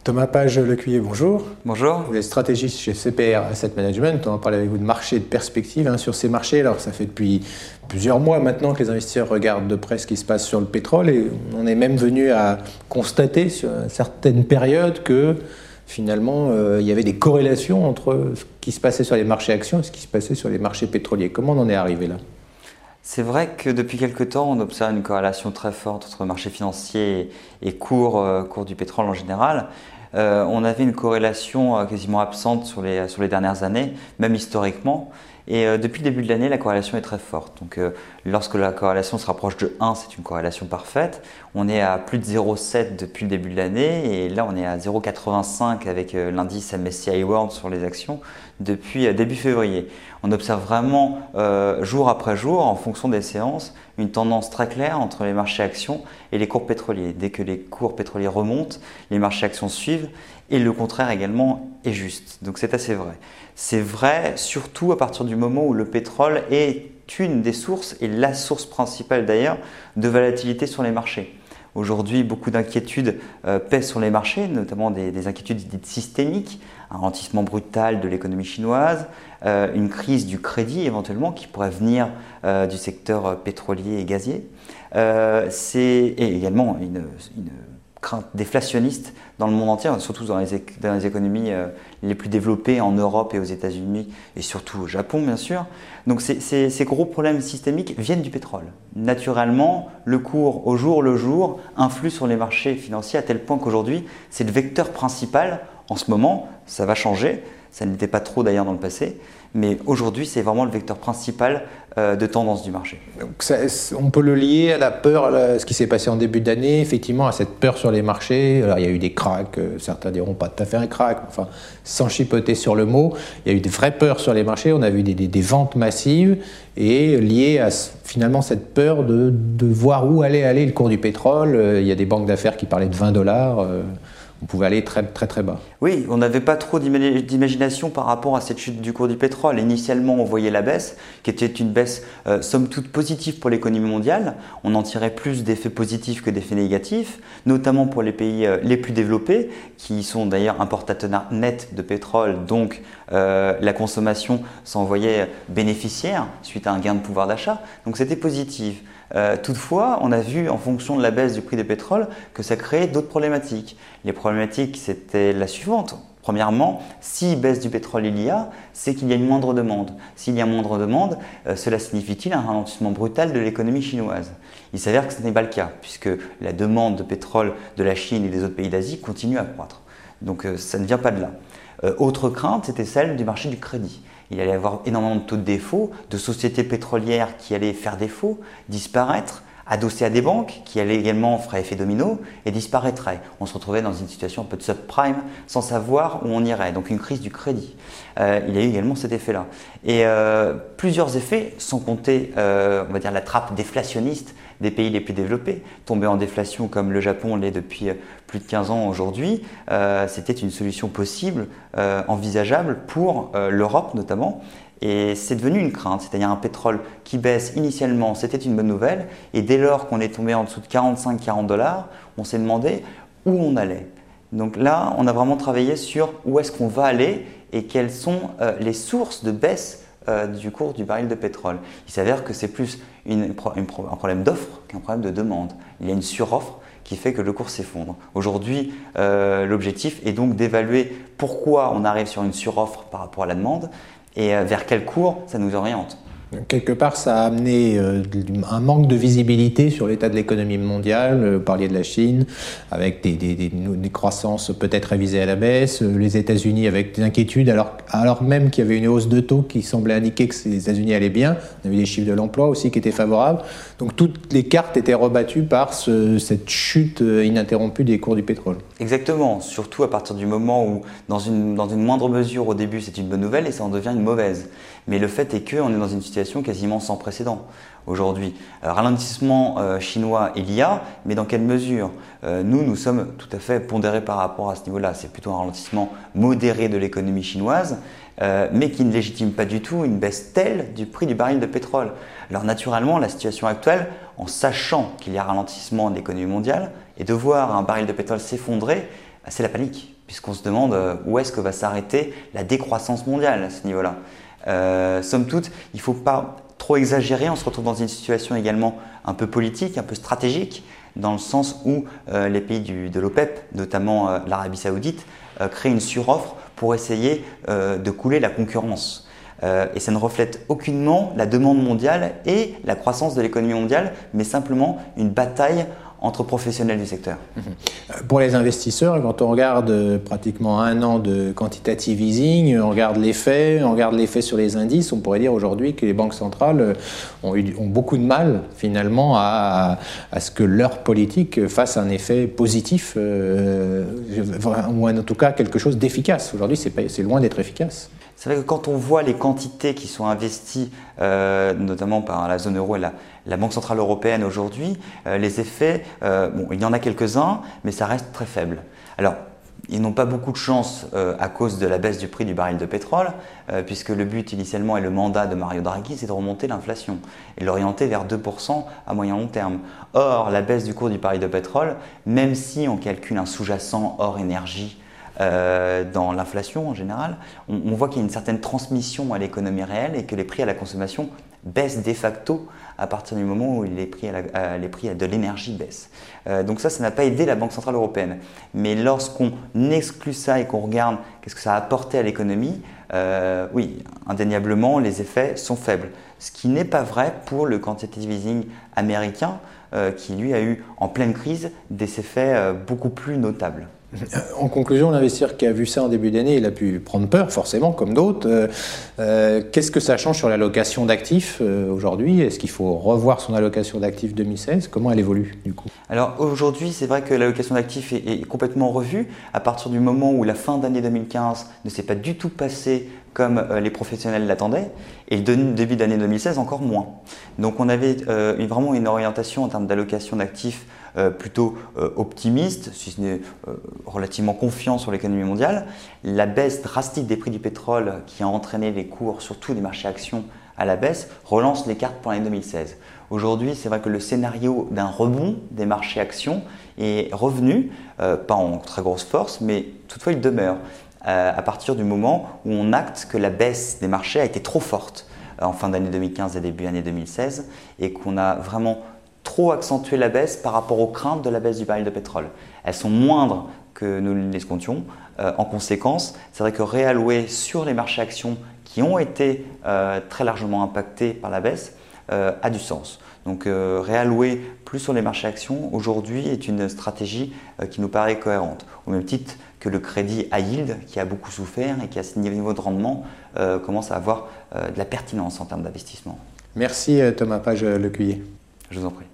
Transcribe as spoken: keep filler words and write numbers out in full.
Thomas Page Lecuyer, bonjour. Bonjour. Vous êtes stratégiste chez C P R Asset Management. On va parler avec vous de marché et de perspective hein, sur ces marchés. Alors, ça fait depuis plusieurs mois maintenant que les investisseurs regardent de près ce qui se passe sur le pétrole et on est même venu à constater sur certaines périodes que finalement, euh, il y avait des corrélations entre ce qui se passait sur les marchés actions et ce qui se passait sur les marchés pétroliers. Comment on en est arrivé là ? C'est vrai que depuis quelque temps, on observe une corrélation très forte entre marché financier et cours, euh, cours du pétrole en général. Euh, on avait une corrélation euh, quasiment absente sur les, sur les dernières années, même historiquement. Et euh, depuis le début de l'année, la corrélation est très forte. Donc, euh, lorsque la corrélation se rapproche de un, c'est une corrélation parfaite. On est à plus de zéro virgule sept depuis le début de l'année et là, on est à zéro virgule quatre-vingt-cinq avec euh, l'indice M S C I World sur les actions depuis euh, début février. On observe vraiment euh, jour après jour, en fonction des séances, une tendance très claire entre les marchés actions et les cours pétroliers. Dès que les cours pétroliers remontent, les marchés actions suivent et le contraire également est juste. Donc c'est assez vrai. C'est vrai surtout à partir du moment où le pétrole est une des sources, et la source principale d'ailleurs, de volatilité sur les marchés. Aujourd'hui, beaucoup d'inquiétudes euh, pèsent sur les marchés, notamment des, des inquiétudes dites systémiques, un ralentissement brutal de l'économie chinoise, euh, une crise du crédit éventuellement qui pourrait venir euh, du secteur pétrolier et gazier, euh, c'est, et également une, une crainte déflationniste dans le monde entier, surtout dans les, dans les économies euh, les plus développées en Europe et aux États-Unis et surtout au Japon bien sûr. Donc ces, ces, ces gros problèmes systémiques viennent du pétrole. Naturellement, le cours au jour le jour influe sur les marchés financiers à tel point qu'aujourd'hui c'est le vecteur principal. En ce moment, ça va changer, ça n'était pas trop d'ailleurs dans le passé, mais aujourd'hui c'est vraiment le vecteur principal euh, de tendance du marché. Donc ça, on peut le lier à la peur, à ce qui s'est passé en début d'année, effectivement à cette peur sur les marchés. Alors il y a eu des cracks, certains diront pas tout à fait un crack, enfin sans chipoter sur le mot, il y a eu des vraies peurs sur les marchés, on a vu des, des, des ventes massives et liées à finalement cette peur de, de voir où allait aller le cours du pétrole. Il y a des banques d'affaires qui parlaient de vingt dollars. On pouvait aller très très très bas. Oui, on n'avait pas trop d'imagination par rapport à cette chute du cours du pétrole. Initialement, on voyait la baisse, qui était une baisse euh, somme toute positive pour l'économie mondiale. On en tirait plus d'effets positifs que d'effets négatifs, notamment pour les pays euh, les plus développés, qui sont d'ailleurs importateurs nets de pétrole, donc euh, la consommation s'en voyait bénéficiaire suite à un gain de pouvoir d'achat. Donc c'était positif. Euh, toutefois, on a vu en fonction de la baisse du prix du pétrole que ça créait d'autres problématiques. Les problématiques, c'était la suivante. Premièrement, si baisse du pétrole il y a, c'est qu'il y a une moindre demande. S'il y a moindre demande, euh, cela signifie-t-il un ralentissement brutal de l'économie chinoise? Il s'avère que ce n'est pas le cas, puisque la demande de pétrole de la Chine et des autres pays d'Asie continue à croître. Donc euh, ça ne vient pas de là. Euh, autre crainte, c'était celle du marché du crédit. Il allait y avoir énormément de taux de défaut, de sociétés pétrolières qui allaient faire défaut, disparaître, adossées à des banques qui allaient également faire effet domino et disparaîtraient. On se retrouvait dans une situation un peu de subprime sans savoir où on irait, donc une crise du crédit. Euh, il y a eu également cet effet-là. Et euh, plusieurs effets, sans compter euh, on va dire la trappe déflationniste des pays les plus développés, tombés en déflation comme le Japon l'est depuis plus de quinze ans aujourd'hui, euh, c'était une solution possible, euh, envisageable pour euh, l'Europe notamment. Et c'est devenu une crainte, c'est-à-dire un pétrole qui baisse initialement, c'était une bonne nouvelle. Et dès lors qu'on est tombé en dessous de quarante-cinq à quarante dollars, on s'est demandé où on allait. Donc là, on a vraiment travaillé sur où est-ce qu'on va aller et quelles sont euh, les sources de baisse euh, du cours du baril de pétrole. Il s'avère que c'est plus une, une, un problème d'offre qu'un problème de demande. Il y a une suroffre qui fait que le cours s'effondre. Aujourd'hui, euh, l'objectif est donc d'évaluer pourquoi on arrive sur une suroffre par rapport à la demande et euh, vers quel cours ça nous oriente. Quelque part, ça a amené euh, un manque de visibilité sur l'état de l'économie mondiale. Vous parliez de la Chine, avec des, des, des, des croissances peut-être révisées à la baisse, les États-Unis avec des inquiétudes, alors, alors même qu'il y avait une hausse de taux qui semblait indiquer que les États-Unis allaient bien. On avait des chiffres de l'emploi aussi qui étaient favorables. Donc toutes les cartes étaient rebattues par ce, cette chute ininterrompue des cours du pétrole. Exactement, surtout à partir du moment où, dans une, dans une moindre mesure au début, c'est une bonne nouvelle et ça en devient une mauvaise. Mais le fait est qu'on est dans une situation quasiment sans précédent aujourd'hui. Euh, ralentissement euh, chinois, il y a, mais dans quelle mesure? euh, Nous, nous sommes tout à fait pondérés par rapport à ce niveau-là. C'est plutôt un ralentissement modéré de l'économie chinoise, euh, mais qui ne légitime pas du tout une baisse telle du prix du baril de pétrole. Alors naturellement, la situation actuelle, en sachant qu'il y a un ralentissement de l'économie mondiale, et de voir un baril de pétrole s'effondrer, c'est la panique, puisqu'on se demande où est-ce que va s'arrêter la décroissance mondiale à ce niveau-là. Euh, somme toute, il ne faut pas trop exagérer, on se retrouve dans une situation également un peu politique, un peu stratégique, dans le sens où euh, les pays du, de l'OPEP, notamment euh, l'Arabie Saoudite, euh, créent une suroffre pour essayer euh, de couler la concurrence. Euh, et ça ne reflète aucunement la demande mondiale et la croissance de l'économie mondiale, mais simplement une bataille entre professionnels du secteur. Pour les investisseurs, quand on regarde pratiquement un an de quantitative easing, on regarde l'effet, on regarde l'effet sur les indices, on pourrait dire aujourd'hui que les banques centrales ont, eu, ont beaucoup de mal finalement à, à ce que leur politique fasse un effet positif, euh, ou en tout cas quelque chose d'efficace. Aujourd'hui, c'est, pas, c'est loin d'être efficace. C'est vrai que quand on voit les quantités qui sont investies, euh, notamment par la zone euro et la, la Banque Centrale Européenne aujourd'hui, euh, les effets, euh, bon, il y en a quelques-uns, mais ça reste très faible. Alors, ils n'ont pas beaucoup de chance euh, à cause de la baisse du prix du baril de pétrole, euh, puisque le but initialement et le mandat de Mario Draghi, c'est de remonter l'inflation et l'orienter vers deux pour cent à moyen long terme. Or, la baisse du cours du baril de pétrole, même si on calcule un sous-jacent hors énergie, Euh, dans l'inflation en général, on, on voit qu'il y a une certaine transmission à l'économie réelle et que les prix à la consommation baissent de facto à partir du moment où les prix, à la, à, les prix de l'énergie baissent. Euh, donc ça, ça n'a pas aidé la Banque Centrale Européenne. Mais lorsqu'on exclut ça et qu'on regarde qu'est-ce que ça a apporté à l'économie, euh, oui, indéniablement, les effets sont faibles. Ce qui n'est pas vrai pour le quantitative easing américain, euh, qui lui a eu en pleine crise des effets euh, beaucoup plus notables. En conclusion, l'investisseur qui a vu ça en début d'année, il a pu prendre peur, forcément, comme d'autres. Euh, euh, qu'est-ce que ça change sur l'allocation d'actifs euh, aujourd'hui? Est-ce qu'il faut revoir son allocation d'actifs deux mille seize? Comment elle évolue, du coup? Alors aujourd'hui, c'est vrai que l'allocation d'actifs est, est complètement revue à partir du moment où la fin d'année deux mille quinze ne s'est pas du tout passée comme euh, les professionnels l'attendaient, et le début d'année deux mille seize encore moins. Donc on avait euh, une, vraiment une orientation en termes d'allocation d'actifs Euh, plutôt euh, optimiste, si ce n'est euh, relativement confiant sur l'économie mondiale. La baisse drastique des prix du pétrole qui a entraîné les cours, surtout des marchés actions, à la baisse, relance les cartes pour l'année deux mille seize. Aujourd'hui, c'est vrai que le scénario d'un rebond des marchés actions est revenu, euh, pas en très grosse force, mais toutefois il demeure euh, à partir du moment où on acte que la baisse des marchés a été trop forte euh, en fin d'année deux mille quinze et début d'année deux mille seize, et qu'on a vraiment trop accentuer la baisse par rapport aux craintes de la baisse du baril de pétrole. Elles sont moindres que nous l'escomptions. Euh, en conséquence, c'est vrai que réallouer sur les marchés actions qui ont été euh, très largement impactés par la baisse euh, a du sens. Donc euh, réallouer plus sur les marchés actions aujourd'hui est une stratégie euh, qui nous paraît cohérente. Au même titre que le crédit high yield qui a beaucoup souffert et qui à ce niveau de rendement euh, commence à avoir euh, de la pertinence en termes d'investissement. Merci Thomas Page-Lecuyer. Je vous en prie.